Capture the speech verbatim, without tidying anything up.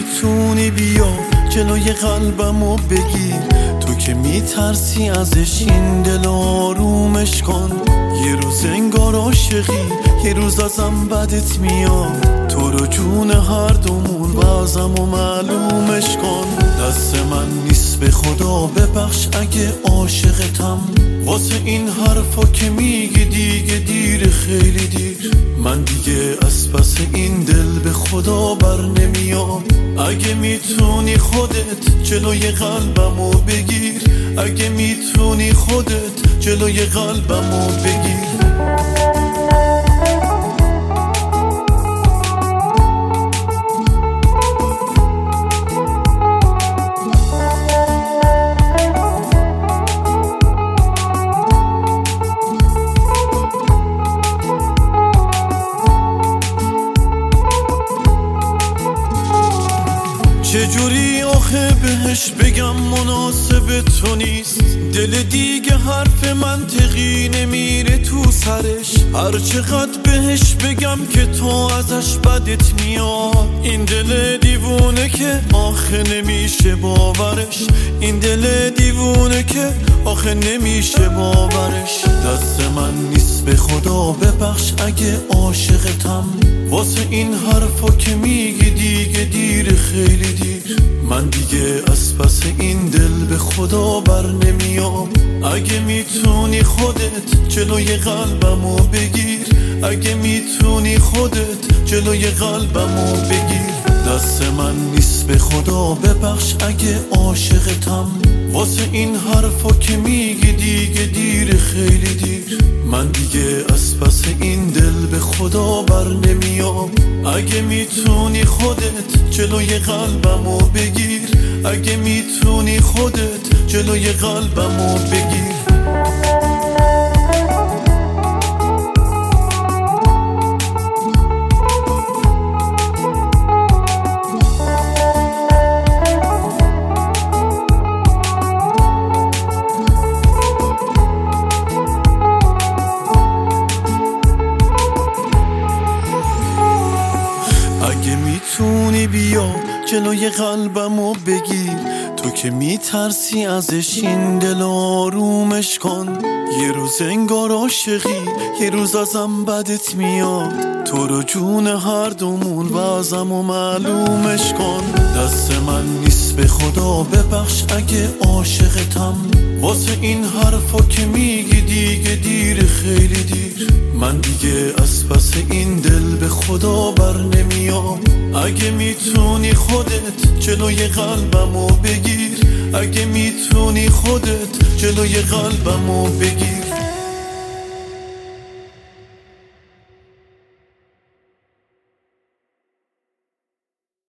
میتونی بیا جلوی قلبمو بگیر، تو که میترسی ازش این دل آرومش کن. یه روز انگار عاشقی، یه روز ازم بدت میاد، تو رو جون هر دومون وضعمو معلومش کن. دست من نیست به خدا ببخش اگه عاشقتم، واسه این حرفا که میگی دیگه دیر، خیلی دیر. من دیگه از پس این دل به خدا بر نمیام. اگه میتونی خودت جلوی قلبمو بگیر، اگه میتونی خودت جلوی قلبمو بگیر. چجوری آخه بهش بگم مناسب تو نیست، دل دیگه حرف منطقی نمیره تو سرش. هر چقدر بهش بگم که تو ازش بدت میاد، این دل دیوونه که آخه نمیشه باورش، این دل دیوونه که آخه نمیشه باورش. دست من نیست به خدا ببخش اگه عاشقتم، واسه این حرفا که میگی دیگه دیر، خیلی دیر. من دیگه از پس این دل به خدا بر نمیام. اگه میتونی خودت جلوی قلبمو بگیر، اگه میتونی خودت جلوی قلبمو بگیر. دست من نیست به خدا ببخش اگه عاشقتم، واسه این حرفا که میگی دیگه دیر، خیلی دیر. من دیگه از پس این دل به خدا بر نمیام. اگه میتونی خودت جلوی قلبمو بگیر، اگه میتونی خودت جلوی قلبمو بگیر. اگه میتونی بیا جلوی قلبمو بگیر، تو که میترسی ازش این دل آرومش کن. یه روز انگار عاشقی، یه روز ازم بدت میاد، تو رو جون هر دومون وضعمو معلومش کن. دست من نیست به خدا ببخش اگه عاشقتم، واسه این حرفا که میگی دیگه دیر، خیلی دیر. من دیگه از پس این دل به خدا بر نمیام. اگه میتونی خودت جلوی قلبمو بگیر، اگه میتونی خودت جلوی قلبمو بگیر.